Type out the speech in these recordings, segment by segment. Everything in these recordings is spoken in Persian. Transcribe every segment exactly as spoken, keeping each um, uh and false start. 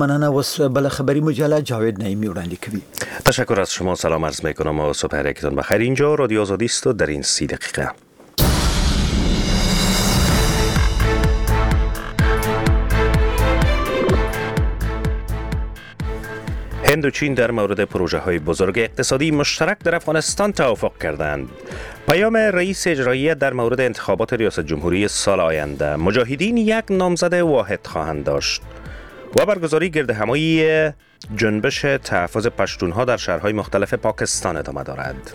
مننه. و بل خبری مجله جاوید نعیمی وړاندې کوي. تشکر از شما. سلام عرض میکنم و صبح هرکتون بخیر. اینجا رادیو آزادی است و در این سی دقیقه هند و چین در مورد پروژه های بزرگ اقتصادی مشترک در افغانستان توافق کردند. پیام رئیس اجرایی در مورد انتخابات ریاست جمهوری سال آینده: مجاهدین یک نامزد واحد خواهند داشت. و برگزاری گردهمایی جنبش تحفظ پشتونها در شهرهای مختلف پاکستان ادامه دارد.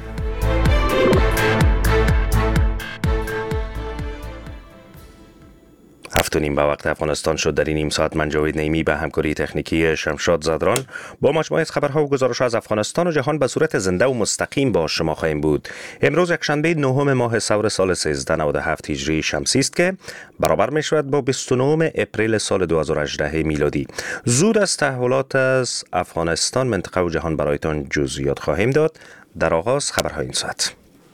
هفت و نیم به وقت افغانستان شد. در این نیم ساعت من جاوید نعیمی به همکاری تکنیکی شمشاد زادران با مجموعه از خبرها و گزارش‌ها از افغانستان و جهان به صورت زنده و مستقیم با شما خواهیم بود. امروز یکشنبه نهم ماه ثور سال سیزده نود و هفت هجری شمسی است که برابر می شود با بیست و نه اپریل سال دو هزار و هجده میلادی. زود از تحولات از افغانستان، منطقه و جهان برایتان جزئیات خواهیم داد. در آغاز خبرهای این ساعت.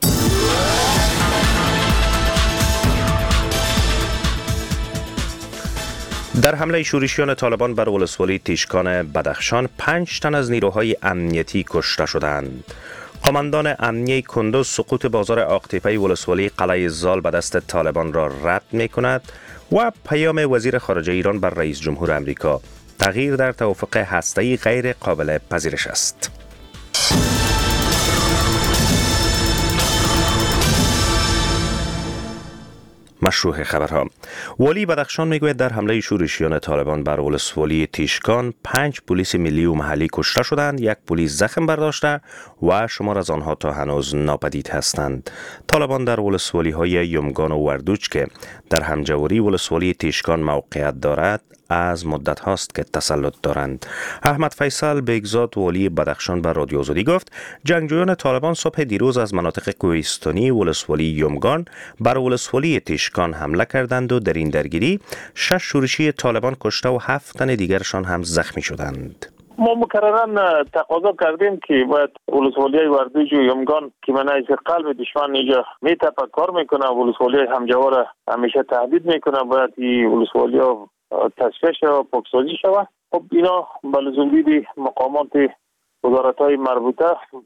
در حمله شورشیان طالبان بر ولسوالی تیشکان بدخشان پنج تن از نیروهای امنیتی کشته شدند. قماندان امنیه کندوز سقوط بازار آقتیپه ولسوالی قلعه زال به دست طالبان را رد می کند و پیام وزیر خارجه ایران بر رئیس جمهور آمریکا: تغییر در توافق هسته‌ای غیر قابل پذیرش است. مشروع خبرها. والی بدخشان میگوید در حمله شورشیان طالبان بر ولسوالی تیشکان پنج پلیس ملی و محلی کشته شدند، یک پلیس زخم برداشته و شمار از آنها تا هنوز ناپدید هستند. طالبان در ولسوالی های یمگان و وردوچ که در همجواری ولسوالی تیشکان موقعیت دارد از مدت هاست که تسلط دارند. احمد فیصل بیگزاد والی بدخشان بر رادیو آزادی گفت جنگجویان طالبان صبح دیروز از مناطق کوهستانی ولسوالی یمگان بر ولسوالی تیشکان حمله کردند و در این درگیری شش شورشی طالبان کشته و هفت تن دیگرشان هم زخمی شدند. ما مکررا تقاضا کردیم که باید ولسوالی وردوج و یمگان که منایز قلب دشمن اینجا میتپه کار میکنه، ولسوالی همجوار همیشه تهدید میکنه، باید این ولسوالی ها تصفیه و پاکسازی شود. خب اینا به لزوم دیدی مقامات وزارت های مربوطه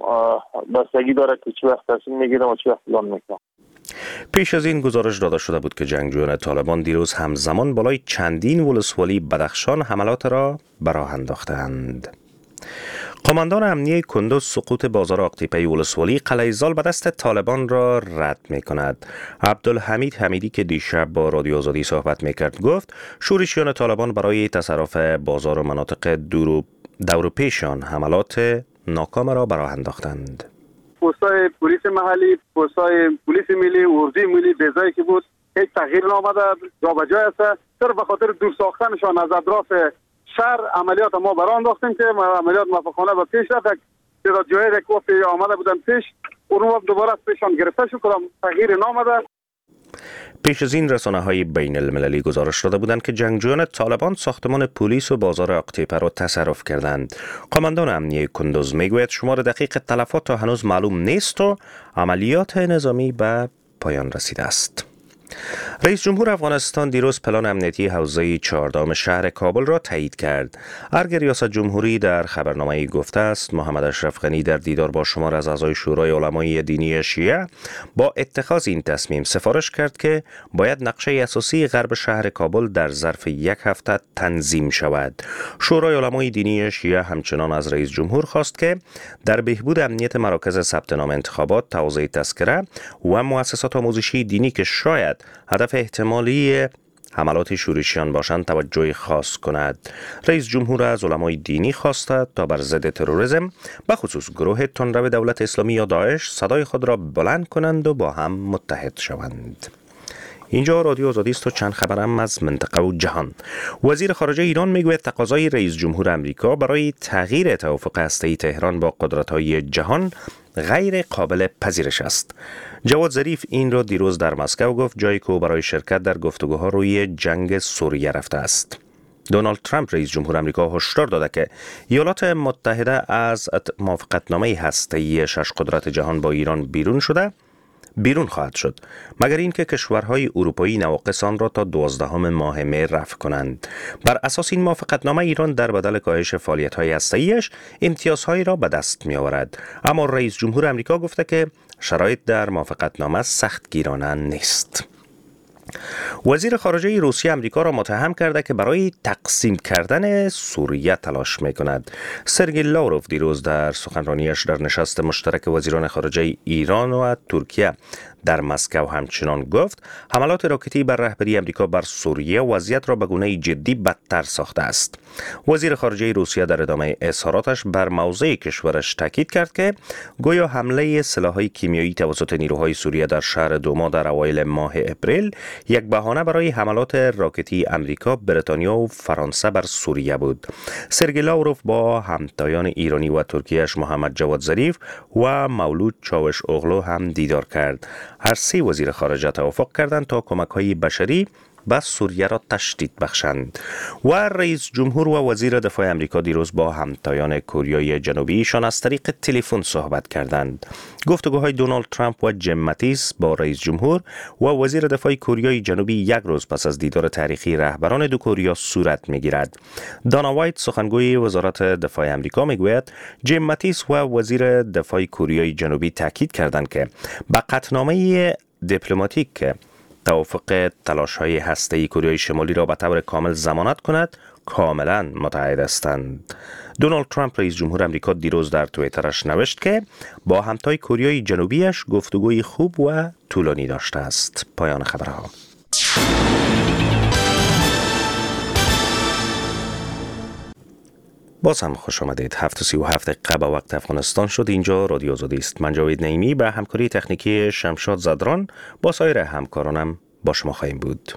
بستگی داره که چی وقت تصمیم میگیرن و چی وقت اعلان میکنن. پیش از این گزارش داده شده بود که جنگجویان طالبان دیروز همزمان بالای چندین ولسوالی بدخشان حملات را به راه انداختند. قماندان امنیه کندوز سقوط بازار آقتیپه ولسوالی قلعه زال به دست طالبان را رد می کند. عبدالحمید حمیدی که دیشب با رادیو آزادی صحبت می کرد گفت شورشیان طالبان برای تصرف بازار و مناطق دور و پیشان حملات ناکام را به راه انداختند. پستای پلیس محلی، پستای پلیس ملی، اردوی ملی بیزایی که بود هیچ تغییر نامده، جابجا است. صرف به خاطر دور ساختنشان از اطراف شهر عملیات ما برای انداختیم که عملیات موفقانه به پیش رفت. تعداد جایی که وقتی آمده بودن پیش اون وقت دوباره پیشان گرفته شد، کدام تغییر نامده. پیش از این رسانه‌های بین المللی گزارش داده بودند که جنگجویان طالبان ساختمان پلیس و بازار آقتیپه را تصرف کردند. قماندان امنیه کندوز میگوید شمار دقیق تلفات تا هنوز معلوم نیست و عملیات نظامی به پایان رسیده است. رئیس جمهور افغانستان دیروز پلان امنیتی حوزه چهاردهم شهر کابل را تایید کرد. ارگ ریاست جمهوری در خبرنامه‌ای گفته است محمد اشرف غنی در دیدار با شمار از اعضای شورای علمای دینی شیعه با اتخاذ این تصمیم سفارش کرد که باید نقشه اساسی غرب شهر کابل در ظرف یک هفته تنظیم شود. شورای علمای دینی شیعه همچنان از رئیس جمهور خواست که در بهبود امنیت مراکز ثبت نام انتخابات، توزیع تذکره و مؤسسات آموزشی دینی که شاید هدف احتمالی حملات شورشیان باشند توجه خاص کند. رئیس جمهور از علمای دینی خواسته تا بر ضد تروریسم به خصوص گروه تندرو دولت اسلامی یا داعش صدای خود را بلند کنند و با هم متحد شوند. اینجا رادیو آزادی است و چند خبرم از منطقه و جهان. وزیر خارجه ایران میگوید تقاضای رئیس جمهور آمریکا برای تغییر توافق هسته‌ای تهران با قدرت‌های جهان غیر قابل پذیرش است. جواد ظریف این را دیروز در مسکو گفت، جایی که او برای شرکت در گفتگوها روی جنگ سوریه رفته است. دونالد ترامپ رئیس جمهور آمریکا هشدار داده که ایالات متحده از موافقتنامه هسته‌ای شش قدرت جهان با ایران بیرون شده بیرون خواهد شد، مگر اینکه کشورهای اروپایی نواقص آن را تا دوازدهم ماه می رفع کنند. بر اساس این موافقتنامه ایران در بدل کاهش فعالیت‌های هسته‌ایش امتیازهایی را به دست می‌آورد، اما رئیس جمهور آمریکا گفته که شرایط در موافقتنامه سختگیرانه نیست. وزیر خارجه روسیه آمریکا را متهم کرده که برای تقسیم کردن سوریه تلاش می‌کند. سرگئی لاوروف دیروز در سخنرانیش در نشست مشترک وزیران خارجه ایران و ترکیه در مسکو همچنان گفت حملات راکتی بر رهبری آمریکا بر سوریه وضعیت را به گونه جدی بدتر ساخته است. وزیر خارجه روسیه در ادامه اظهاراتش بر موضع کشورش تاکید کرد که گویا حمله سلاح‌های کیمیایی توسط نیروهای سوریه در شهر دوما در اوایل ماه اپریل یک بهانه برای حملات راکتی آمریکا، بریتانیا و فرانسه بر سوریه بود. سرگئی لاوروف با همتایان ایرانی و ترکیه‌اش محمد جواد ظریف و مولود چاوش اوغلو هم دیدار کرد. هر سه وزیر خارجه توافق کردند تا کمک‌های بشری به سوریه را تشدید بخشند. و رئیس جمهور و وزیر دفاع آمریکا دیروز با همتایان کوریای جنوبیشان از طریق تلفن صحبت کردند. گفتگوهای دونالد ترامپ و جیم ماتیس با رئیس جمهور و وزیر دفاع کوریای جنوبی یک روز پس از دیدار تاریخی رهبران دو کوریا صورت می‌گیرد. دانا وایت سخنگوی وزارت دفاع آمریکا میگوید جیم ماتیس و وزیر دفاع کوریای جنوبی تاکید کردند که به قطعنامه دیپلماتیک توافق تلاش‌های هسته‌ای کره شمالی را به طور کامل ضمانت کند کاملا متعهد هستند. دونالد ترامپ رئیس جمهور آمریکا دیروز در توییترش نوشت که با همتای کره جنوبیش گفتگوی خوب و طولانی داشته است. پایان خبرها. باز هم خوش آمدید. هفت و سی و هفت دقیقه به وقت افغانستان شد. اینجا رادیو آزادی است. من جاوید نعیمی به همکاری تکنیکی شمشاد زدران با سایر همکارانم با شما خواهیم بود.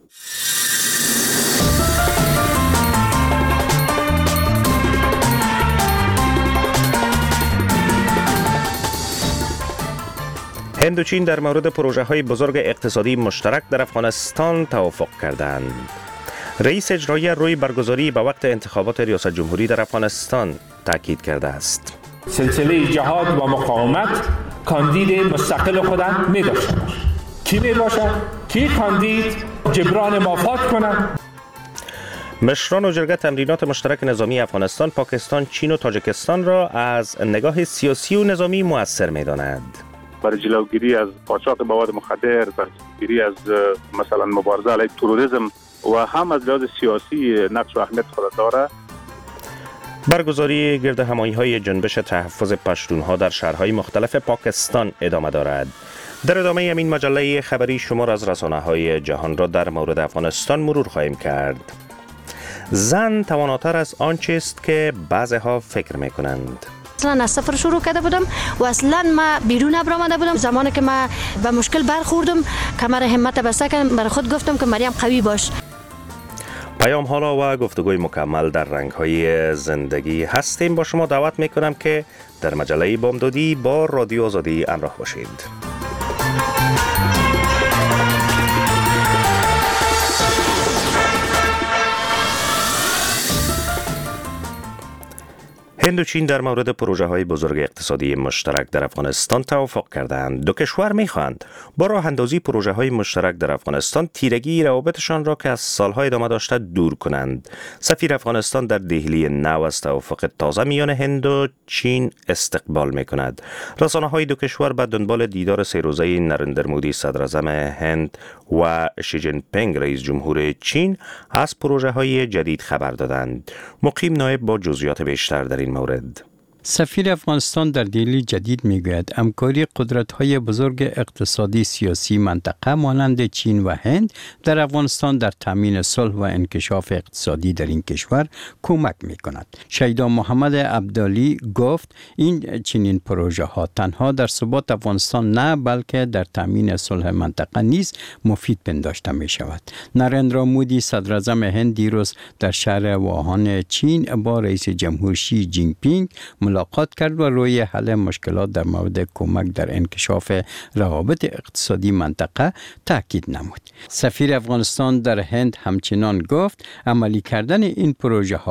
هند و چین در مورد پروژه های بزرگ اقتصادی مشترک در افغانستان توافق کردند. رئیس اجرایی روی برگزاری به وقت انتخابات ریاست جمهوری در افغانستان تاکید کرده است. سلسله جهاد و مقاومت کاندید مستقل خودم می داشته باشه. کی می باشه؟ کی کاندید جبران مافات کنه؟ مشران و جرگه تمرینات مشترک نظامی افغانستان، پاکستان، چین و تاجیکستان را از نگاه سیاسی و نظامی مؤثر می دانند. برای جلوگیری از قاچاق مواد مخدر، برای جلوگیری از مثلا مبارزه علیه تروریسم و هم از لحاظ سیاسی نقش و اهمیت خود داره. برگزاری گرد همایی‌های جنبش تحفظ پشتونها در شهرهای مختلف پاکستان ادامه دارد. در ادامه همین مجله خبری شمار از رسانه‌های جهان را در مورد افغانستان مرور خواهیم کرد. زن تواناتر از آنچه است که بعضی‌ها فکر می‌کنند. اصلا از صفر شروع کرده بودم و اصلا ما بیرون نبرآمده بودم. زمانی که ما به مشکل برخوردم کمر همت بسته کردم، برای خود گفتم که مریم قوی باش. پیام حالا و گفتگوی مکمل در رنگ‌های زندگی هستیم. با شما دعوت میکنم که در مجله بامدادی با رادیو آزادی همراه باشید. هند و چین در مورد پروژه های بزرگ اقتصادی مشترک در افغانستان توافق کردند. دو کشور می‌خواهند با راه اندازی پروژه های مشترک در افغانستان تیرگی روابطشان را که از سالها ادامه داشته دور کنند. سفیر افغانستان در دهلی نو از توافق تازه میان هند و چین استقبال می‌کند. رسانه‌های دو کشور به دنبال دیدار سه روزه نریندر مودی صدر اعظم هند و شی جین پینگ رئیس جمهور چین از پروژه های جدید خبر دادند. مقیم نایب با جزئیات بیشتر در این مورد. سفیر افغانستان در دهلی جدید میگوید همکاری قدرت‌های بزرگ اقتصادی سیاسی منطقه مانند چین و هند در افغانستان در تامین صلح و انکشاف اقتصادی در این کشور کمک می‌کند. شیدا محمد عبدالی گفت این چنین پروژه ها تنها در ثبات افغانستان نه بلکه در تامین صلح منطقه نیز مفید پنداشته می‌شود. نریندر مودی صدر اعظم هند دیروز در شهر ووهان چین با رئیس جمهور شی جین پینگ ملاقات کرد و روی حل مشکلات در مورد کمک در انکشاف روابط اقتصادی منطقه تاکید نمود. سفیر افغانستان در هند همچنان گفت عملی کردن این پروژه ها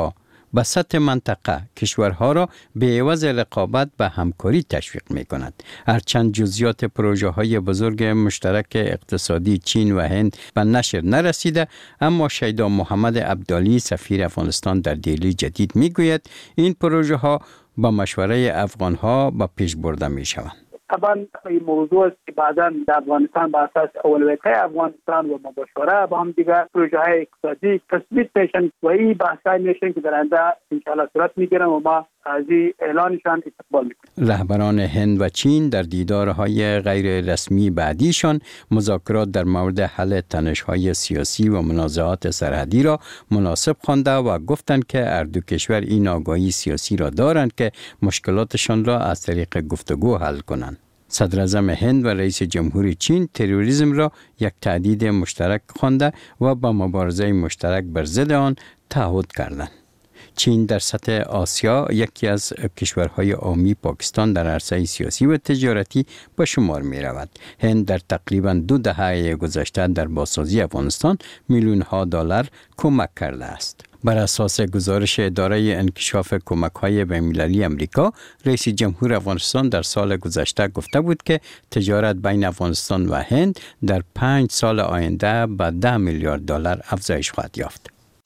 به سطح منطقه کشورها را به عوض رقابت به همکاری تشویق می کند. هرچند جزئیات پروژه های بزرگ مشترک اقتصادی چین و هند به نشر نرسیده، اما شیدا محمد عبدالی سفیر افغانستان در دهلی جدید می گوید این پروژه ها با مشوره افغان ها به پیش برده می شوند. طبعا این موضوع است که بعداً در افغانستان بر اساس اولویت افغانستان و مشوره با هم دیگر پروژه های اقتصادی تثبیت میشن و این بحث‌های میشن که در آینده ان شاء الله صورت میگیرن و ما از این اعلانشان استقبال میکنیم. رهبران هند و چین در دیدارهای غیر رسمی بعدیشان مذاکرات در مورد حل تنش‌های سیاسی و منازعات سرحدی را مناسب خوانده و گفتند که هر دو کشور این آگاهی سیاسی را دارند که مشکلاتشان را از طریق گفتگو حل کنند. صدر اعظم هند و رئیس جمهوری چین تروریسم را یک تهدید مشترک خوانده و با مبارزه مشترک بر ضد آن تعهد کردند. چین در سطح آسیا یکی از کشورهای عامی پاکستان در عرصه سیاسی و تجارتی به شمار می رود. هند در تقریباً دو دهه گذشته در بازسازی افغانستان میلیون ها دلار کمک کرده است. بر اساس گزارش اداره انکشاف کمک‌های بین‌المللی امریکا، رئیس جمهور افغانستان در سال گذشته گفته بود که تجارت بین افغانستان و هند در پنج سال آینده به ده میلیارد دلار افزایش خواهد یافت.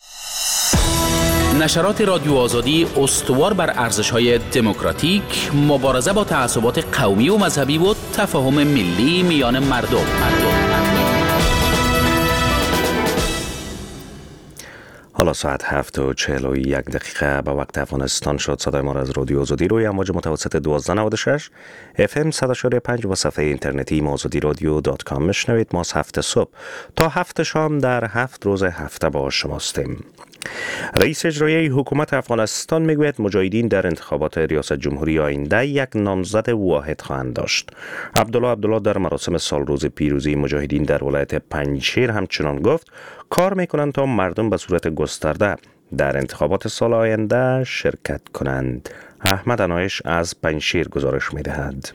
نشرات رادیو آزادی استوار بر ارزش‌های دموکراتیک، مبارزه با تعصبات قومی و مذهبی و تفاهم ملی میان مردم. مردم. حالا ساعت هفت و چهل و یک دقیقه به وقت افغانستان شد. صدای ما از رادیو آزادی روی امواج متوسط دوازده نود و شش اف ام صد و چهار و پنج و صفحه اینترنتی آزادی رادیو دات کام میشنوید. ما از هفت صبح تا هفت شام در هفت روز هفته با شماستیم. رئیس اجرایی حکومت افغانستان میگوید مجاهدین در انتخابات ریاست جمهوری آینده یک نامزد واحد خواهند داشت. عبدالله عبدالله در مراسم سالروز پیروزی مجاهدین در ولایت پنجشیر همچنان گفت کار میکنند تا مردم به صورت گسترده در انتخابات سال آینده شرکت کنند. احمد انایش از پنجشیر گزارش میدهد.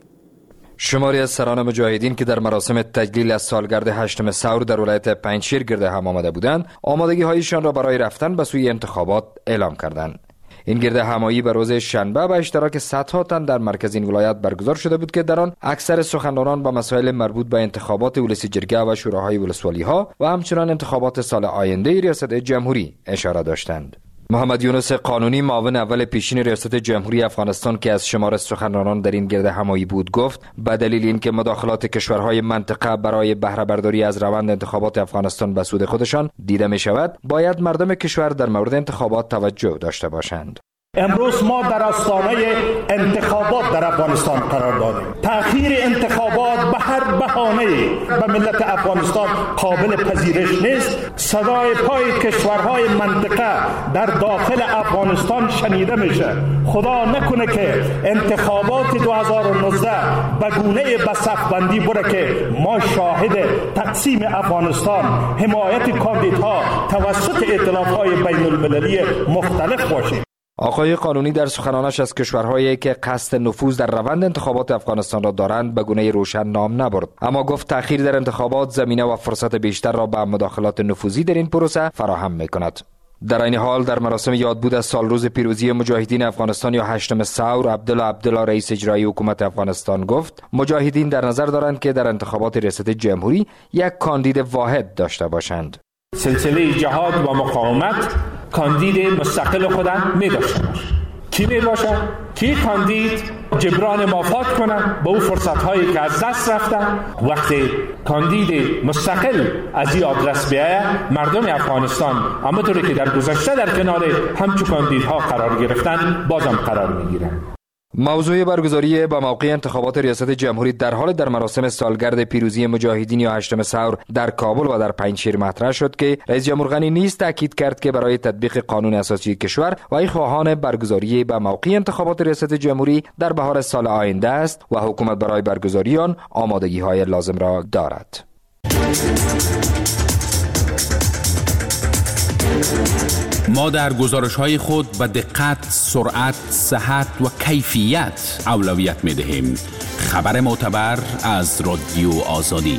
شماری از سران مجاهدین که در مراسم تجلیل از سالگرد هشتم ثور در ولایت پنجشیر گرد هم آمده بودند، آمادگی هایشان را برای رفتن به سوی انتخابات اعلام کردند. این گرد همایی به روز شنبه به اشتراک صدها تن در مرکز این ولایت برگزار شده بود که در آن اکثر سخنرانان به مسائل مربوط به انتخابات ولسی جرگه و شوراهای ولسوالی ها و همچنان انتخابات سال آینده ریاست جمهوری اشاره داشتند. محمد یونس قانونی، معاون اول پیشین ریاست جمهوری افغانستان که از شمار سخنرانان در این گرد همایی بود، گفت به دلیل اینکه مداخلات کشورهای منطقه برای بهره برداری از روند انتخابات افغانستان به سود خودشان دیده می شود، باید مردم کشور در مورد انتخابات توجه داشته باشند. امروز ما در آستانه انتخابات در افغانستان قرار داریم. تأخیر انتخابات به هر بهانه‌ای به ملت افغانستان قابل پذیرش نیست. صدای پای کشورهای منطقه در داخل افغانستان شنیده میشه. خدا نکنه که انتخابات دو هزار و نوزده به گونه به صف بندی بره که ما شاهد تقسیم افغانستان، حمایت کاندیدها توسط ائتلاف‌های بین‌المللی مختلف باشیم. آقای قانونی در سخنانش از کشورهایی که قصد نفوذ در روند انتخابات افغانستان را دارند به گونه روشن نام نبرد، اما گفت تأخیر در انتخابات زمینه و فرصت بیشتر را به مداخلات نفوذی در این پروسه فراهم می‌کند. در این حال در مراسم یادبود از سالروز پیروزی مجاهدین افغانستان یا هشتم ثور، عبدالله عبدالله رئیس اجرایی حکومت افغانستان گفت مجاهدین در نظر دارند که در انتخابات ریاست جمهوری یک کاندید واحد داشته باشند. سلسله جهاد و مقاومت کاندید مستقل خودم می داشته باشه. کی می باشه؟ کی کاندید جبران مافات کنه به اون فرصت هایی که از دست رفته. وقتی کاندید مستقل از این آدرس بیایه، مردم افغانستان اما طوری که در گذشته در کنار همچون کاندیدها قرار گرفتن بازم قرار می گیرن. موضوع برگزاری به موقع انتخابات ریاست جمهوری در حال در مراسم سالگرد پیروزی مجاهدین یا هشتم ثور در کابل و در پنجشیر مطرح شد که رئیس جمهور غنی نیز تاکید کرد که برای تطبیق قانون اساسی کشور و ای خواهان برگزاری به موقع انتخابات ریاست جمهوری در بهار سال آینده است و حکومت برای برگزاری آن آمادگی‌های لازم را دارد. ما در گزارش‌های خود به دقت، سرعت، صحت و کیفیت اولویت می‌دهیم. خبر معتبر از رادیو آزادی.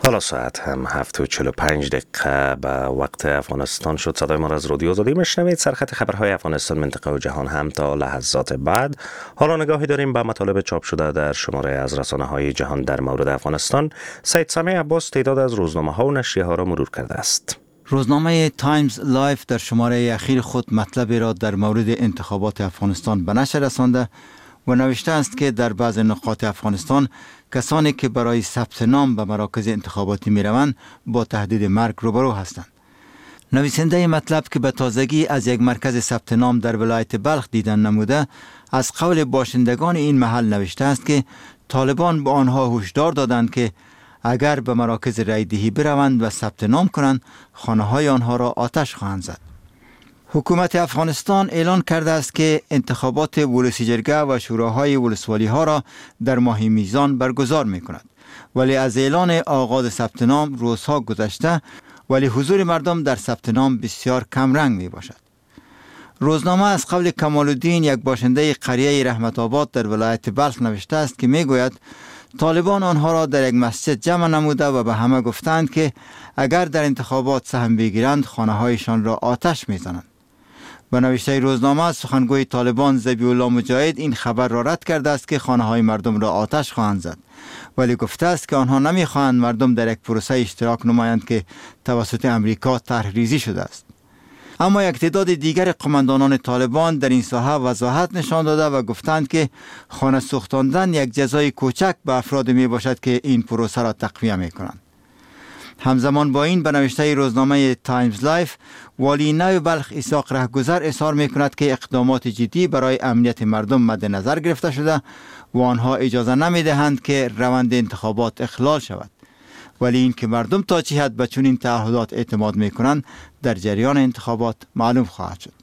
حالا ساعت هم هفت و چهل و پنج دقیقه به وقت افغانستان شد. صدای ما را از رادیو آزادی میشنوید. سرخط خبرهای افغانستان، منطقه و جهان هم تا لحظات بعد. حالا نگاهی داریم به مطالب چاپ شده در شماره از رسانه‌های جهان در مورد افغانستان. سید سمیع عباس تعداد از روزنامه‌ها و نشریه‌ها را مرور کرده است. روزنامه تایمز لایف در شماره اخیر خود مطلبی را در مورد انتخابات افغانستان به نشر رسانده و نوشته است که در بعض نقاط افغانستان کسانی که برای ثبت نام به مراکز انتخاباتی می روند با تهدید مرگ روبرو هستند. نویسنده مطلب که به تازگی از یک مرکز ثبت نام در ولایت بلخ دیدن نموده، از قول باشندگان این محل نوشته است که طالبان به آنها هشدار دادند که اگر به مراکز رای دهی بروند و ثبت نام کنند، خانه‌های آنها را آتش خواهند زد. حکومت افغانستان اعلان کرده است که انتخابات ولسی جرگه و شوراهای ولسوالی ها را در ماه میزان برگزار می کند. ولی از اعلان آغاز ثبت نام روزها گذشته، ولی حضور مردم در ثبت نام بسیار کم رنگ می باشد. روزنامه از قول کمال الدین، یک باشنده قریه رحمت آباد در ولایت بلخ نوشته است که می گوید طالبان آنها را در یک مسجد جمع نموده و به همه گفتند که اگر در انتخابات سهم بگیرند خانه‌هایشان را آتش می‌زنند. به نوشته روزنامه، سخنگوی طالبان ذبیح الله مجاهد این خبر را رد کرده است که خانه‌های مردم را آتش خواهند زد، ولی گفته است که آنها نمی‌خواهند مردم در یک پروسه اشتراک نمایند که توسط امریکا طرح ریزی شده است. اما یک تعداد دیگر قماندانان طالبان در این ساحه وضاحت نشان داده و گفتند که خانه سوختاندن یک جزای کوچک به افراد می باشد که این پروسه را تقویه می کنند. همزمان با این، به نوشته روزنامه تایمز لایف، والی نو بلخ اسحاق رهگذر اظهار می کند که اقدامات جدی برای امنیت مردم مد نظر گرفته شده و آنها اجازه نمی دهند که روند انتخابات اخلال شود. ولی این که مردم تا چه حد به چنین تعهدات اعتماد می کنند در جریان انتخابات معلوم خواهد شد.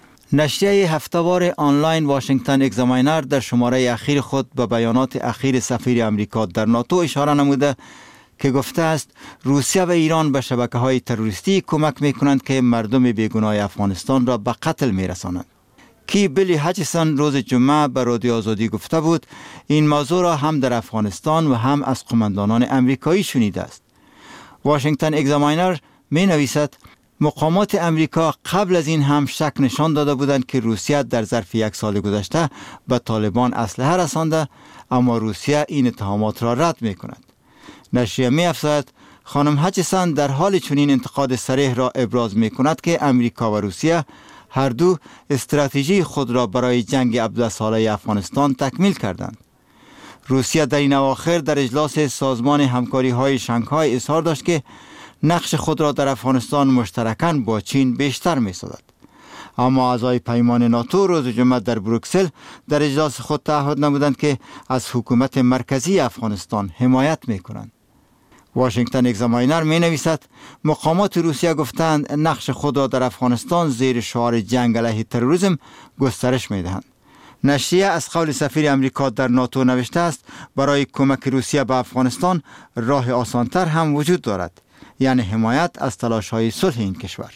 نشریه هفته‌وار آنلاین واشنگتن اگزامینر در شماره اخیر خود به بیانات اخیر سفیر امریکا در ناتو اشاره نموده که گفته است روسیه و ایران به شبکه‌های تروریستی کمک می کنند که مردم بیگناه افغانستان را به قتل می رسانند. کی بیلی هچسون روز جمعه به رادیو آزادی گفته بود این موضوع را هم در افغانستان و هم از قماندانان امریکایی شنیده است. واشنگتن اگزامینر می نویسد مقامات امریکا قبل از این هم شک نشان داده بودند که روسیه در ظرف یک سال گذشته به طالبان اسلحه رسانده، اما روسیه این اتهامات را رد می کند. نشریه می افزاید خانم هچسون در حال چنین انتقاد صریح را ابراز می کند که امریکا و روسیه هر دو استراتژی خود را برای جنگ عبده ساله افغانستان تکمیل کردند. روسیه در این اواخر در اجلاس سازمان همکاری های شانگهای اظهار داشت که نقش خود را در افغانستان مشترکاً با چین بیشتر می سازد. اما اعضای پیمان ناتو روز جمعه در بروکسل در اجلاس خود تعهد نمودند که از حکومت مرکزی افغانستان حمایت می کنند. واشنگتن اگزامینر می نویسد مقامات روسیه گفتند نقش خود را در افغانستان زیر شعار جنگ علیه تروریسم گسترش می دهند. نشریه از قول سفیر امریکا در ناتو نوشته است برای کمک روسیه به افغانستان راه آسانتر هم وجود دارد، یعنی حمایت از تلاش‌های صلح این کشور.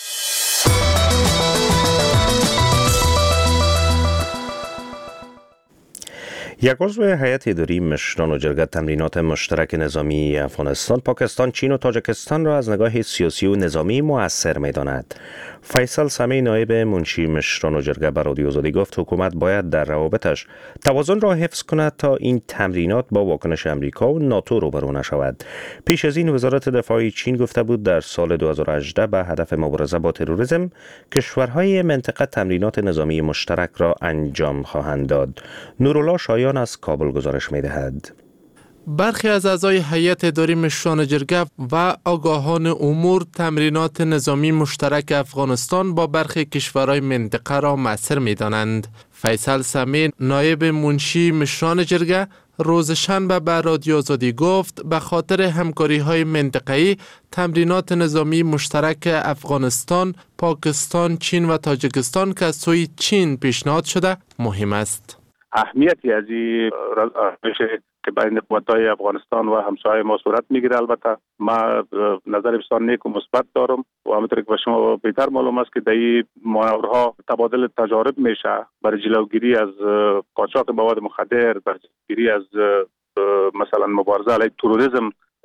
یک عضو هیئت اداری مشران و جرگه تمرینات مشترک نظامی افغانستان، پاکستان، چین و تاجیکستان را از نگاه سیاسی و نظامی مؤثر می‌داند. فیصل سمیع، نایب منشی مشران و جرگه، به رادیو آزادی گفت حکومت باید در روابطش توازن را حفظ کند تا این تمرینات با واکنش امریکا و ناتو روبرو نشود. پیش از این وزارت دفاع چین گفته بود در سال دو هزار و هجده به هدف مبارزه با تروریسم کشورهای منطقه تمرینات نظامی مشترک را انجام خواهند داد. نورالله شایان از کابل گزارش می‌دهد. برخی از اعضای هیئت اداری مشران جرگه و آگاهان امور تمرینات نظامی مشترک افغانستان با برخی کشورهای منطقه را مؤثر می‌دانند. فیصل سمیع، نایب منشی مشران جرگه، روز شنبه به رادیو آزادی گفت به خاطر همکاری‌های منطقه‌ای تمرینات نظامی مشترک افغانستان، پاکستان، چین و تاجیکستان که از سوی چین پیشنهاد شده مهم است. اهمیتی از این روش که بین قوت‌های افغانستان و همسایه ما صورت میگیره، البته ما نظر بسیار نیک و مثبت دارم و همونطور که به شما بهتر معلوم است که در این مانورها تبادل تجارب میشه برای جلوگیری از قاچاق مواد مخدر، برای جلوگیری از مثلا مبارزه علیه تروریسم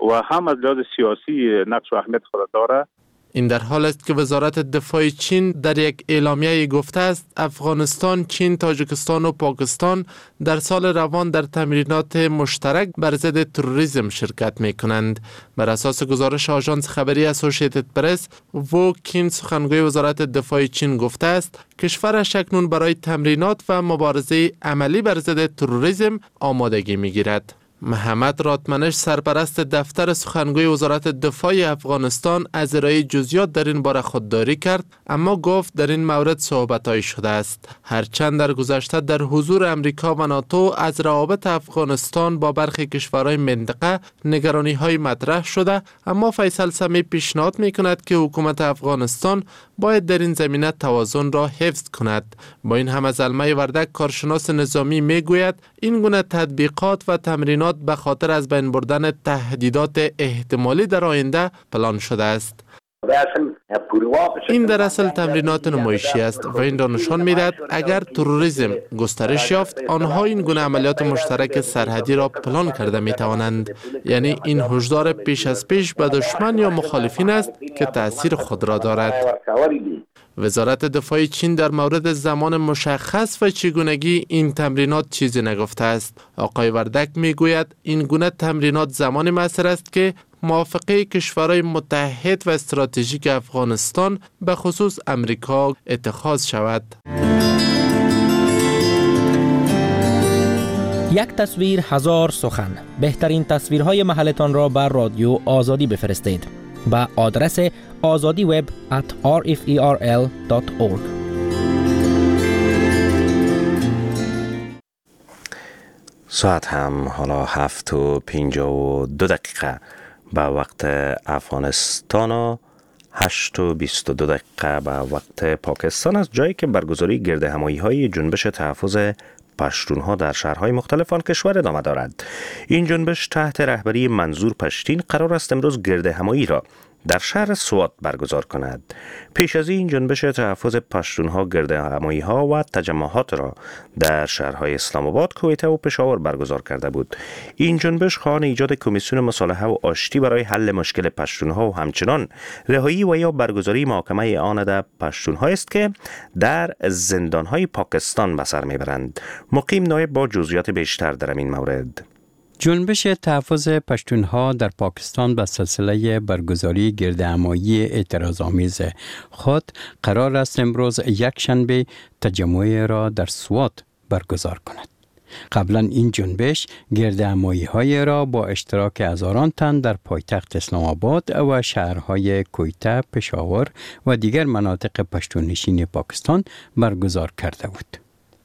و هم از لحاظ سیاسی نقش و اهمیت خود داره. این در حال است که وزارت دفاع چین در یک اعلامیه گفته است افغانستان، چین، تاجیکستان و پاکستان در سال روان در تمرینات مشترک بر ضد تروریسم شرکت می کنند. بر اساس گزارش آژانس خبری اسوسییتد پرس، وو کین سخنگوی وزارت دفاع چین گفته است کشورش اکنون برای تمرینات و مبارزه عملی بر ضد تروریسم آمادگی می گیرد. محمد راتمنش سرپرست دفتر سخنگوی وزارت دفاع افغانستان از ارائه جزئیات در این باره خودداری کرد، اما گفت در این مورد صحبت‌هایی شده است. هرچند در گذشته در حضور امریکا و ناتو از روابط افغانستان با برخی کشورهای منطقه نگرانی‌های مطرح شده، اما فیصل سمی پیشنهاد می‌کند که حکومت افغانستان باید در این زمینه توازن را حفظ کند. با این هم از زلمه وردک کارشناس نظامی میگوید این گونه تطبیقات و تمرینات به خاطر از بین بردن تهدیدات احتمالی در آینده پلان شده است. این در اصل تمرینات نمایشی است و این را نشان می‌دهد اگر تروریسم گسترش یافت آنها این گونه عملیات مشترک سرحدی را پلان کرده می‌توانند. یعنی این هشدار پیش از پیش به دشمن یا مخالفین است که تأثیر خود را دارد. وزارت دفاع چین در مورد زمان مشخص و چگونگی این تمرینات چیزی نگفته است. آقای وردک میگوید این گونه تمرینات زمانی مؤثر است که موافقه کشورهای متحد و استراتژیک افغانستان به خصوص امریکا اتخاذ شود. یک تصویر هزار سخن. بهترین تصویرهای محلتان را بر رادیو آزادی بفرستید. با آدرس آزادی وب ات آر اف ای آر ال دات اورگ. ساعت هم حالا هفت و پینجا و دو دقیقه به وقت افغانستان و هشت و بیست و دو دقیقه به وقت پاکستان است، جایی که برگزاری گرد همایی های جنبش تحفظ پشتونها در شهرهای مختلف آن کشور ادامه دارد. این جنبش تحت رهبری منظور پشتین قرار است امروز گرد همایی را در شهر سوات برگزار کند. پیش از این جنبش تحفظ پشتونها گرد همایی ها و تجمعات را در شهرهای اسلام آباد، کویته و پشاور برگزار کرده بود. این جنبش خواهان ایجاد کمیسیون مصالحه و آشتی برای حل مشکل پشتونها و همچنان رهایی و یا برگزاری محاکمه آن در پشتونها است که در زندانهای پاکستان به سر میبرند. مقیم نایب با جزئیات بیشتر در این مورد. جنبش تحفظ پشتونها در پاکستان به سلسله برگزاری گردهمایی اعتراض‌آمیز خود قرار است امروز یک شنبه تجمعی را در سوات برگزار کند. قبلا این جنبش گردهمایی‌های را با اشتراک هزاران تن در پایتخت اسلام آباد و شهرهای کویته، پشاور و دیگر مناطق پشتوننشین پاکستان برگزار کرده بود.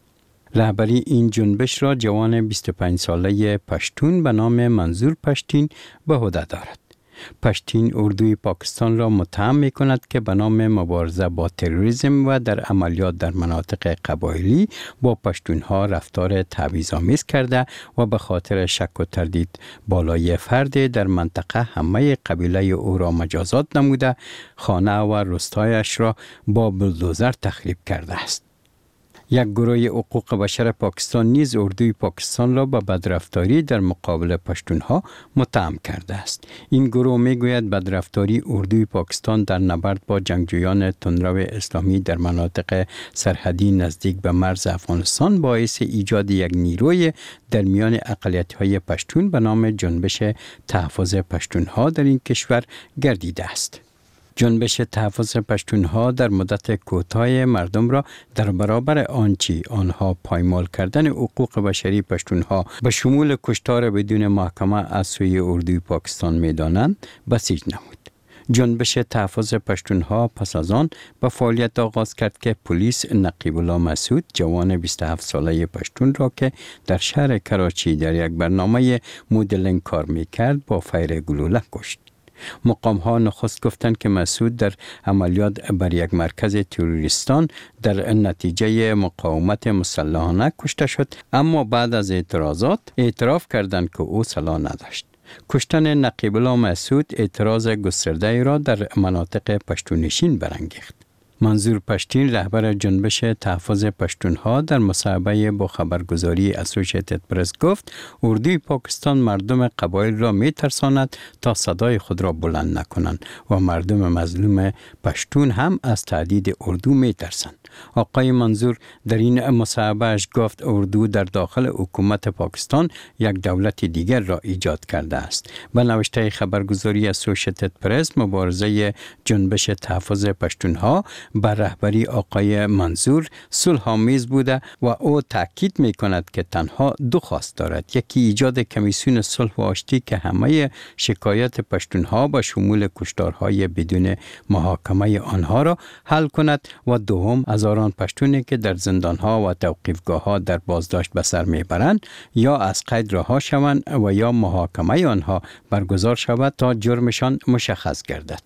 رهبری این جنبش را جوان بیست و پنج ساله پشتون به نام منظور پشتین به عهده دارد. پشتین اردوی پاکستان را متهم می کند که به نام مبارزه با تروریسم و در عملیات در مناطق قبایلی با پشتونها رفتار تبعیض‌آمیز کرده و به خاطر شک و تردید بالای فرد در منطقه همه قبیله او را مجازات نموده، خانه و روستایش را با بلدوزر تخریب کرده است. یک گروه حقوق بشر پاکستان نیز اردوی پاکستان را به بدرفتاری در مقابل پشتونها متهم کرده است. این گروه میگوید بدرفتاری اردوی پاکستان در نبرد با جنگجویان تندرو اسلامی در مناطق سرحدی نزدیک به مرز افغانستان باعث ایجاد یک نیروی در میان اقلیت‌های پشتون به نام جنبش تحفظ پشتونها در این کشور گردیده است. جنبش تحفظ پشتونها در مدت کوتاه مردم را در برابر آنچه آنها پایمال کردن حقوق بشری پشتونها به شمول کشتار بدون محکمه از سوی اردوی پاکستان می‌دانند بسیج نمود. جنبش تحفظ پشتونها پس از آن به فعالیت آغاز کرد که پلیس نقیب الله مسعود جوان بیست و هفت ساله پشتون را که در شهر کراچی در یک برنامه مدلینگ کار می‌کرد با فیر گلوله کشت. مقام ها نخست گفتند که مسعود در عملیات بر یک مرکز تروریستان در نتیجه مقاومت مسلحانه کشته شد، اما بعد از اعتراضات اعتراف کردند که او سلاح نداشت. کشتن نقیب الله مسعود اعتراض گسترده را در مناطق پشتونشین برانگیخت. منظور پشتین رهبر جنبش تحفظ پشتونها در مصاحبه با خبرگزاری اسوسییتد پرس گفت اردوی پاکستان مردم قبایل را می ترساند تا صدای خود را بلند نکنند و مردم مظلوم پشتون هم از تهدید اردو می ترسند. آقای منظور در این مصاحبهش گفت اردو در داخل حکومت پاکستان یک دولت دیگر را ایجاد کرده است. به نوشته خبرگزاری اسوسییتد پرس مبارزه جنبش تحفظ پشتونها بر رهبری آقای منظور صلح‌آمیز بوده و او تاکید می کند که تنها دو خواست دارد، یکی ایجاد کمیسیون صلح و آشتی که همه شکایت پشتونها با شمول کشتارهای بدون محاکمه آنها را حل کند و دوم هزاران پشتونی که در زندانها و توقیفگاهها در بازداشت به سر میبرند یا از قید رها شوند و یا محاکمه آنها برگزار شود تا جرمشان مشخص گردد.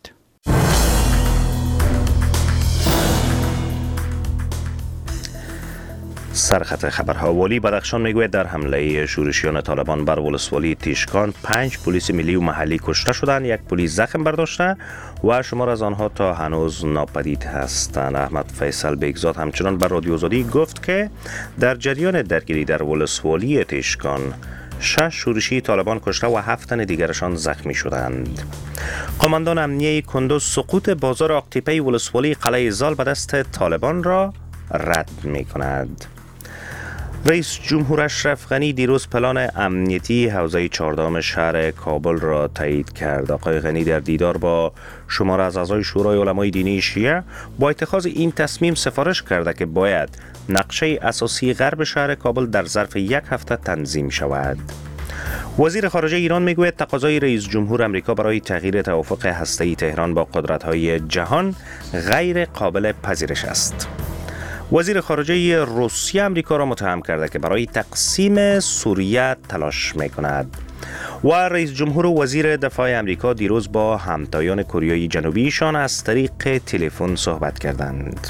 سرخط خبرها والی بدخشان میگوید در حمله شورشیان طالبان بر ولسوالی تیشکان پنج پلیس ملی و محلی کشته شدند، یک پلیس زخم برداشته و شمار از آنها تا هنوز ناپدید هستند. احمد فیصل بیگزاد همچنان بر رادیو آزادی گفت که در جریان درگیری در ولسوالی تیشکان شش شورشی طالبان کشته و هفت تن دیگرشان زخمی شدند. قماندان امنیه کندوز سقوط بازار آقتیپی ولسوالی قلعه زال به دست طالبان را رد می کند. رئیس جمهور اشرف غنی دیروز پلان امنیتی حوزه چهاردهم شهر کابل را تایید کرد. آقای غنی در دیدار با شمار از اعضای شورای علمای دینی شیعه با اتخاذ این تصمیم سفارش کرده که باید نقشه اساسی غرب شهر کابل در ظرف یک هفته تنظیم شود. وزیر خارجه ایران میگوید تقاضای رئیس جمهور امریکا برای تغییر توافق هسته‌ای تهران با قدرت‌های جهان غیر قابل پذیرش است. وزیر خارجه روسیه امریکا را متهم کرده که برای تقسیم سوریه تلاش می‌کند. و رئیس جمهور و وزیر دفاع امریکا دیروز با همتایان کره جنوبیشان از طریق تلفن صحبت کردند.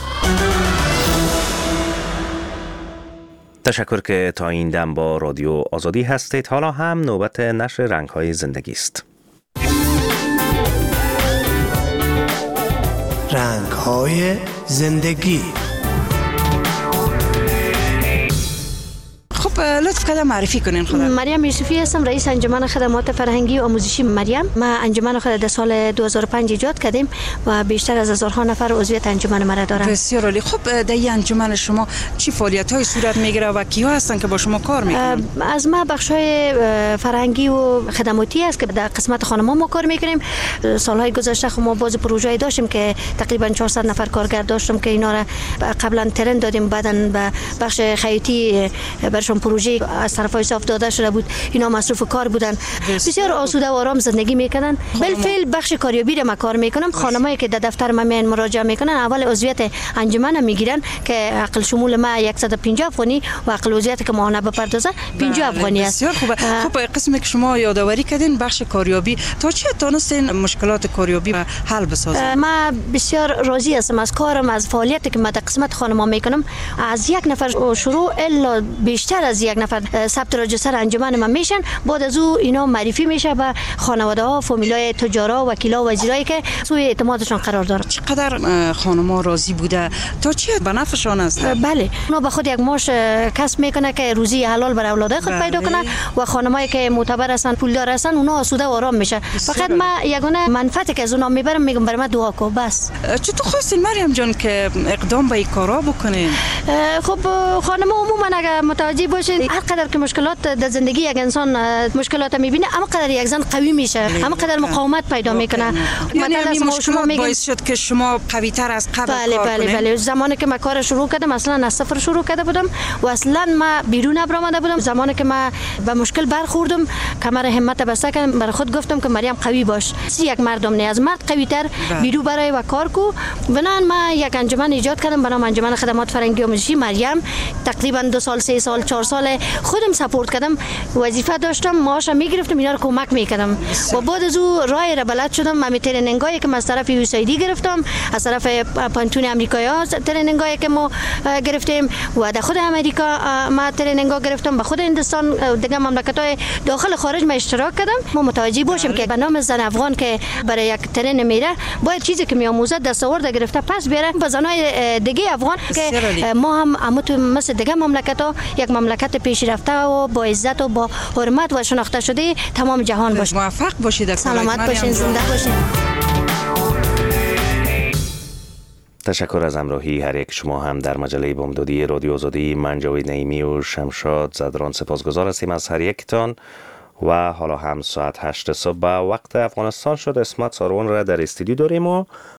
تشکر که تا این دم با رادیو آزادی هستید. حالا هم نوبت نشر رنگ‌های زندگی است. رنگ‌های زندگی. خب لطف کنید معرفی کنین خودت. مریم یوسفی هستم، رئیس انجمن خدمات فرهنگی و آموزشی مریم. ما انجمن خود در سال دو هزار و پنج ایجاد کردیم و بیشتر از هزارها نفر عضویت انجمن ما دارند. بسیار عالی. خب در این انجمن شما چی فعالیت‌های صورت میگیره و کیا هستن که با شما کار میکنن؟ از ما بخش‌های فرهنگی و خدماتی است که در قسمت خانم‌ها ما کار میکنیم. سالهای گذشته خب ما باز پروژه‌ای داشتیم که تقریبا چهارصد نفر کارگر داشتم که اینا را قبلا ترند دادیم، بعداً به بخش خیاطی برشون پروژه از طرفای صاف داده شده بود. اینا مصروف کار بودن، بسیار آسوده و آرام زندگی میکنن. بالفعل بخش کاریابی را ما کار میکنم. خانمایی که در دفتر ما میان مراجعه میکنن اول عضویت انجمن میگیرن که عقل شمول ما صد و پنجاه افغانی و عقل عضویت که ماهانه بپردازه پنجاه افغانی است. بسیار خوبه. خب قسمی که شما یادآوری کردین بخش کاریابی، تا چه تونستین مشکلات کاریابی حل بسازید؟ ما بسیار راضی هستم از کارم، از فعالیتی که ما در قسمت خانم‌ها میکنم. از یک نفر شروع الا بیشتر از یک نفر ثبت راجستر انجمن ما میشن، بعد از او اینا معرفی میشه به خانواده ها، فامیلای تجارا، وکیلا و وزیرایی که سوی اعتمادشان قرار دارن. چقدر خانم‌ها راضی بوده؟ تا چه به نفعشان است؟ بله، اونا به خود یک معاش کسب میکنه که روزی حلال برای اولاد خود پیدا کنه و خانمایی که معتبر هستن، پولدار هستن، اونا آسوده و آرام میشه. فقط ما یگانه منفعتی که از اونا میبرم میگم برای ما دعا کو بس. چطور خواستین مریم جان که اقدام به این کارا بکنین؟ خب خانم عموما اگه متوجه باشین هر قدر که مشکلات در زندگی یک انسان مشکلات میبینه، اما قدر یک زن قوی میشه، اما قدر مقاومت پیدا میکنه. یعنی همین مشکلات باعث شد که شما قوی تر از قبل بله کار بله کنین؟ بله زمانی که ما کار شروع کردم اصلا از صفر شروع کرده بودم و اصلا ما بیرون نبرآمده بودم. زمانی که ما به مشکل برخوردم کمر همت بسته کردم، برای خود گفتم که مریم قوی باش، یک مردم نه از مرد قوی تر بیرو برای و کار کو. بنان ما یک انجمن ایجاد کردم به نام انجمن خدمات فرهنگی و آموزشی مریم. تقریبا دو سال سه سال چهار سال خودم سپورت کردم، وظیفه داشتم، معاش میگرفتم، اینا رو کمک میکردم و بعد از او راه را بلد شدم. من ترینینگایی که از طرف یو اس ای دی گرفتم، از طرف پانتون امریکایی ترینینگایی که ما گرفتیم و در خود امریکا ما ترینینگا گرفتم، به خود هندوستان دیگه مملکت‌های داخل خارج ما اشتراک کردم. ما متوجه باشیم که به نام زن افغان که برای یک ترین میره باید چیزی که میآموزه دستاورد گرفته پس بیاره به زنای دیگه افغان که ما هم اموت مثل دیگه مملکت‌ها یک مملکت پیشرفته و با عزت و با حرمت و شناخته شده تمام جهان باشیم. موفق باشید، سلامت باشین، زنده باشین. تشکر از همراهی هر یک شما هم در مجله بامدادی رادیو آزادی. من جاوید نعیمی و شمشاد زدران سپاسگزار هستیم از هر یکتان و حالا هم ساعت هشت صبح وقت افغانستان شد. اسمت ساروان را در استودیو داریم و